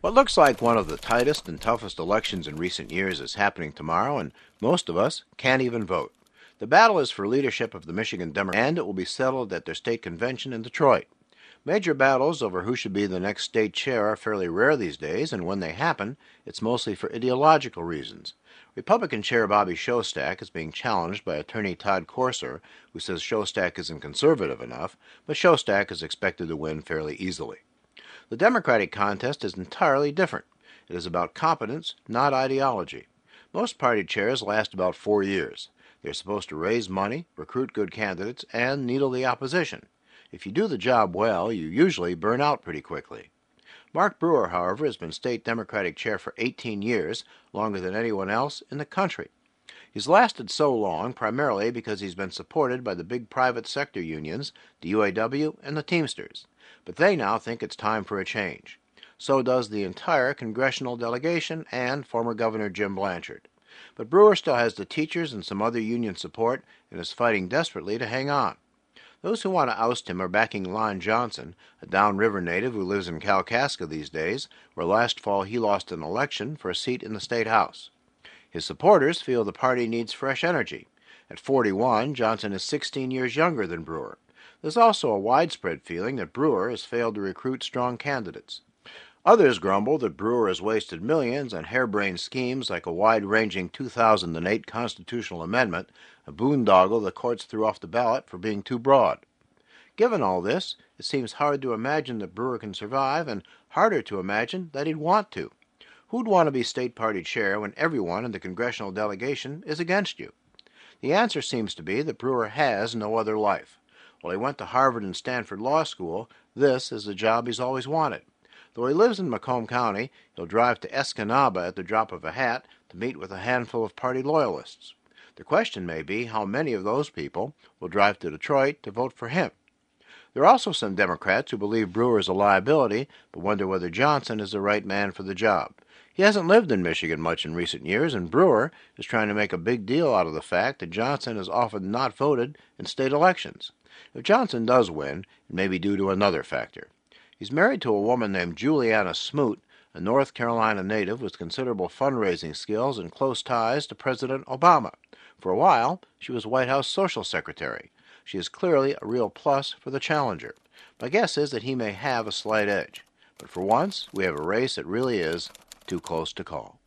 What looks like one of the tightest and toughest elections in recent years is happening tomorrow, and most of us can't even vote. The battle is for leadership of the Michigan Democrats, and it will be settled at their state convention in Detroit. Major battles over who should be the next state chair are fairly rare these days, and when they happen, it's mostly for ideological reasons. Republican Chair Bobby Shostak is being challenged by attorney Todd Corser, who says Shostak isn't conservative enough, but Shostak is expected to win fairly easily. The Democratic contest is entirely different. It is about competence, not ideology. Most party chairs last about 4 years. They're supposed to raise money, recruit good candidates, and needle the opposition. If you do the job well, you usually burn out pretty quickly. Mark Brewer, however, has been state Democratic chair for 18 years, longer than anyone else in the country. He's lasted so long primarily because he's been supported by the big private sector unions, the UAW and the Teamsters. But they now think it's time for a change. So does the entire congressional delegation and former Governor Jim Blanchard. But Brewer still has the teachers and some other union support and is fighting desperately to hang on. Those who want to oust him are backing Lon Johnson, a downriver native who lives in Kalkaska these days, where last fall he lost an election for a seat in the state house. His supporters feel the party needs fresh energy. At 41, Johnson is 16 years younger than Brewer. There's also a widespread feeling that Brewer has failed to recruit strong candidates. Others grumble that Brewer has wasted millions on harebrained schemes like a wide-ranging 2008 constitutional amendment, a boondoggle the courts threw off the ballot for being too broad. Given all this, it seems hard to imagine that Brewer can survive and harder to imagine that he'd want to. Who'd want to be state party chair when everyone in the congressional delegation is against you? The answer seems to be that Brewer has no other life. While he went to Harvard and Stanford Law School, this is the job he's always wanted. Though he lives in Macomb County, he'll drive to Escanaba at the drop of a hat to meet with a handful of party loyalists. The question may be how many of those people will drive to Detroit to vote for him. There are also some Democrats who believe Brewer is a liability, but wonder whether Johnson is the right man for the job. He hasn't lived in Michigan much in recent years, and Brewer is trying to make a big deal out of the fact that Johnson is often not voted in state elections. If Johnson does win, it may be due to another factor. He's married to a woman named Juliana Smoot, a North Carolina native with considerable fundraising skills and close ties to President Obama. For a while, she was White House social secretary. She is clearly a real plus for the challenger. My guess is that he may have a slight edge. But for once, we have a race that really is too close to call.